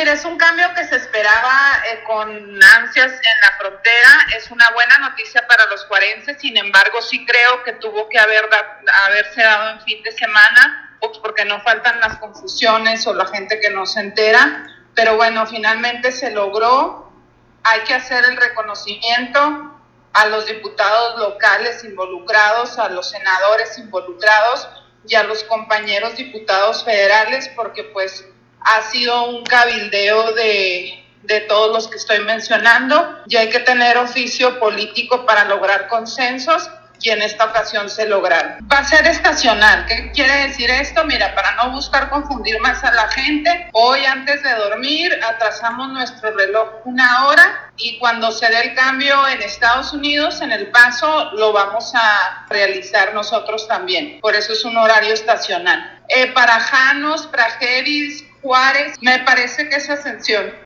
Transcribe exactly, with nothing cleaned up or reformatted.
mira, es un cambio que se esperaba eh, con ansias en la frontera. Es una buena noticia para los juarenses, sin embargo, sí creo que tuvo que haber da, haberse dado en fin de semana, pues porque no faltan las confusiones o la gente que no se entera. Pero bueno, finalmente se logró. Hay que hacer el reconocimiento a los diputados locales involucrados, a los senadores involucrados y a los compañeros diputados federales, porque pues ha sido un cabildeo de, de todos los que estoy mencionando, y hay que tener oficio político para lograr consensos, y en esta ocasión se lograron. Va a ser estacional. ¿Qué quiere decir esto? Mira, para no buscar confundir más a la gente, hoy antes de dormir atrasamos nuestro reloj una hora, y cuando se dé el cambio en Estados Unidos, en El Paso, lo vamos a realizar nosotros también. Por eso es un horario estacional. Eh, para Janos, Prajeris, Juárez, me parece que es Ascensión.